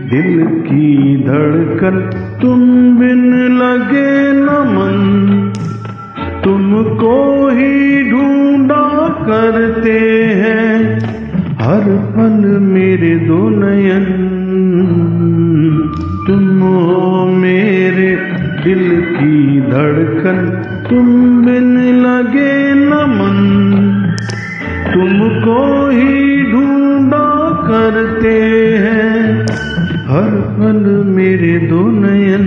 दिल की धड़कन तुम बिन लगे न मन, तुमको ही ढूंढा करते हैं हर पल मेरे दो नयन। तुम हो मेरे दिल की धड़कन, तुम बिन लगे न मन, तुमको ही ढूंढा करते हैं हर पल मेरे दो नयन।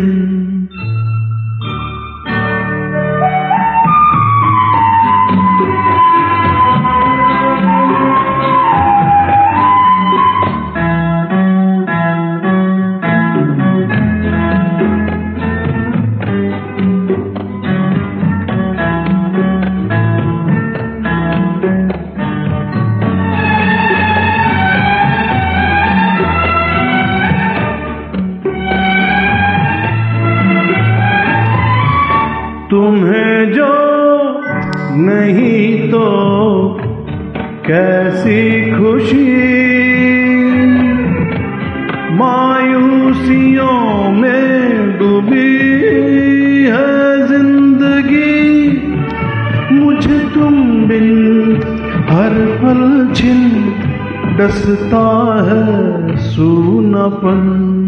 तुम्हें जो नहीं तो कैसी खुशी, मायूसियों में डूबी है जिंदगी। मुझे तुम बिन हर पल छिन डसता है सूनापन।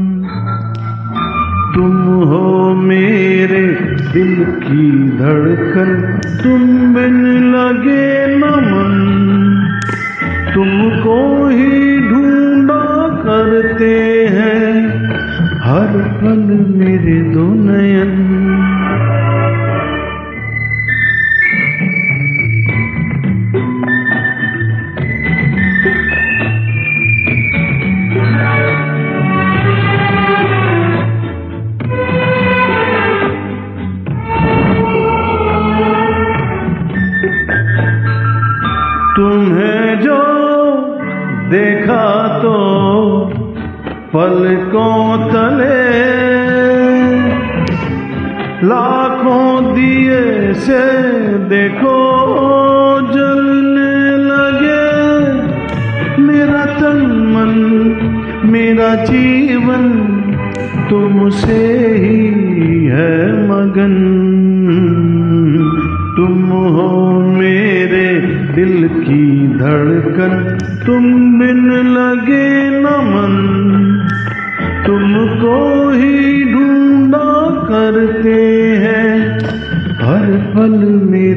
तुम हो मेरे दिल की धड़कन, तुम बिन लगे न मन, तुमको ही ढूंढा करते हैं हर पल मेरे दो नयन। तुम्हें जो देखा तो पलकों तले, लाखों दिए से देखो जलने लगे। मेरा तन मन मेरा जीवन तुमसे ही है मगन। तुम हो मेरे दिल की धड़कन, तुम बिन लगे न मन, तुमको ही ढूंढा करते हैं हर पल में